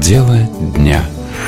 Дело дня.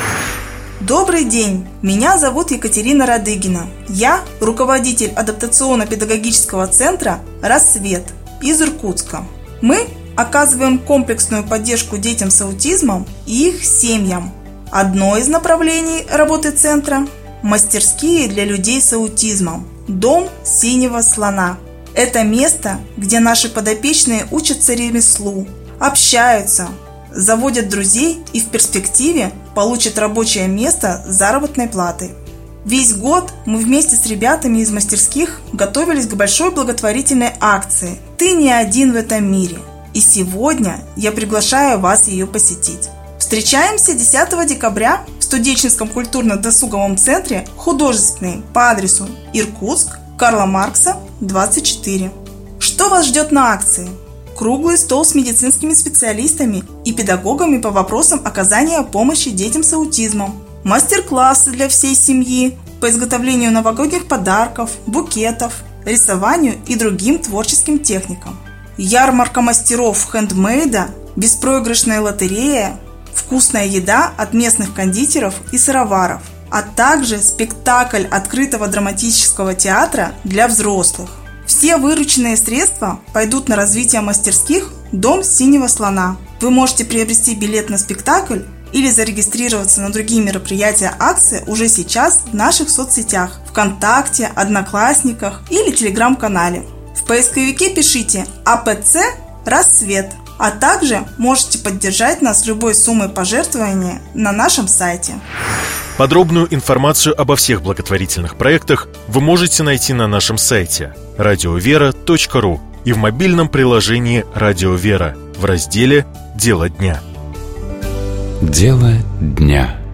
Добрый день! Меня зовут Екатерина Радыгина. Я руководитель адаптационно-педагогического центра «Рассвет» из Иркутска. Мы оказываем комплексную поддержку детям с аутизмом и их семьям. Одно из направлений работы центра – мастерские для людей с аутизмом. Дом синего слона. Это место, где наши подопечные учатся ремеслу, общаются, заводят друзей и в перспективе получат рабочее место с заработной платой. Весь год мы вместе с ребятами из мастерских готовились к большой благотворительной акции «Ты не один в этом мире». И сегодня я приглашаю вас ее посетить. Встречаемся 10 декабря в студенческом культурно-досуговом центре «Художественный» по адресу Иркутск, Карла Маркса, 24. Что вас ждет на акции? Круглый стол с медицинскими специалистами и педагогами по вопросам оказания помощи детям с аутизмом, мастер-классы для всей семьи по изготовлению новогодних подарков, букетов, рисованию и другим творческим техникам, ярмарка мастеров хендмейда, беспроигрышная лотерея, вкусная еда от местных кондитеров и сыроваров, а также спектакль открытого драматического театра для взрослых. Все вырученные средства пойдут на развитие мастерских «Дом синего слона». Вы можете приобрести билет на спектакль или зарегистрироваться на другие мероприятия акции уже сейчас в наших соцсетях ВКонтакте, Одноклассниках или Телеграм-канале. В поисковике пишите «АПЦ Рассвет», а также можете поддержать нас любой суммой пожертвования на нашем сайте. Подробную информацию обо всех благотворительных проектах вы можете найти на нашем сайте radiovera.ru и в мобильном приложении «Радио Вера» в разделе «Дело дня». Дело дня.